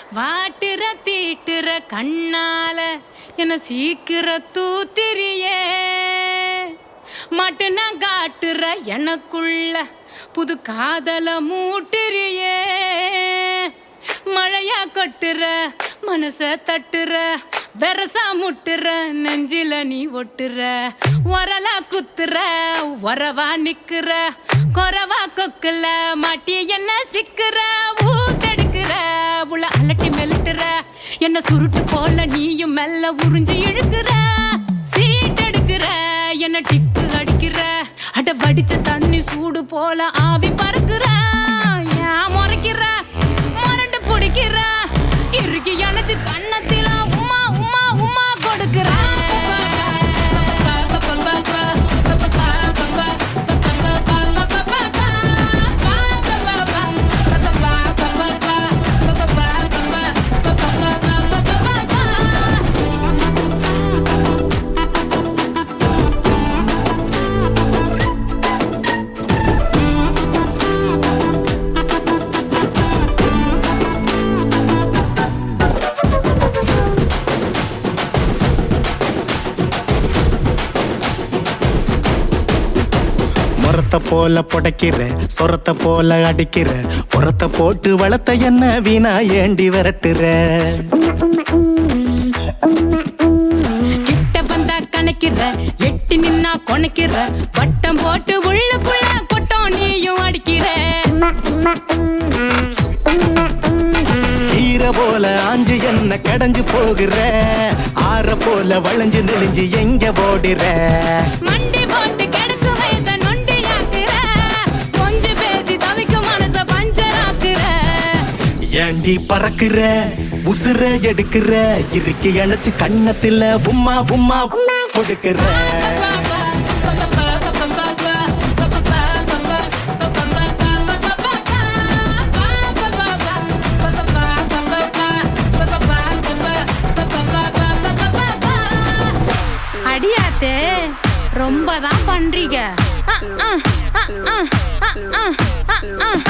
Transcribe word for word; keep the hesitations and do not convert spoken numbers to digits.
வாட்டுற தீட்டுற கண்ணால என்ன சீக்கிர தூத்திரியே மட்டுனா காட்டுற எனக்குள்ள புது காதல மூட்டுறியே மழையா கொட்டுற மனச தட்டுற வெரசா முட்டுற நெஞ்சில நீ ஒட்டுற வரலா குத்துற வரவா நிக்கிற கொரவா கொக்குல மாட்டி என்ன சிக்கிற ஊத்தெடுக்கிற உள்ள அலட்டி மெல்லுற என்ன சுருட்டு போல நீயும் மெல்ல உறிஞ்சு இழுக்கிற சீட் எடுக்கிற என்ன டிக்கு அடிக்கிற அட வடிச்ச தண்ணி சூடு போல ஆவி பறக்குற ஏன் முறைக்கிற மரண்டு பிடிக்கிற இறுக்கி அணைச்சு கண்ணத்தில உமா உமா உமா கொடுக்கிற சொரத்த போல புடைக்கிற சொரத்த போல அடிக்கிற உரத்த போட்டு வளர்த்த என்ன வீணா ஏண்டி விரட்டுற கிட்ட வந்தா கணக்கிற எட்டி நின்னா கொனைக்கிற வட்டம் போட்டு உள்ளுக்குள்ள கொட்டம் நீயும் அடிக்கிற ஈர போல ஆஞ்சு என்ன கடைஞ்சு போகிற ஆற போல வளைஞ்சு நெளிஞ்சு எங்க ஓடுற மண்டி போட்டு கிடக்கு வயச நொண்டியாக்குற கொஞ்சு பேசி தவிக்கும் மனச பஞ்சராக்குற ஏண்டி பறக்குற உசுர எடுக்கிற இறுக்கி அணைச்சு கண்ணத்துல உம்மா உம்மா கொடுக்கிற அடியாத்தே ரொம்ப தான் பண்றீங்க.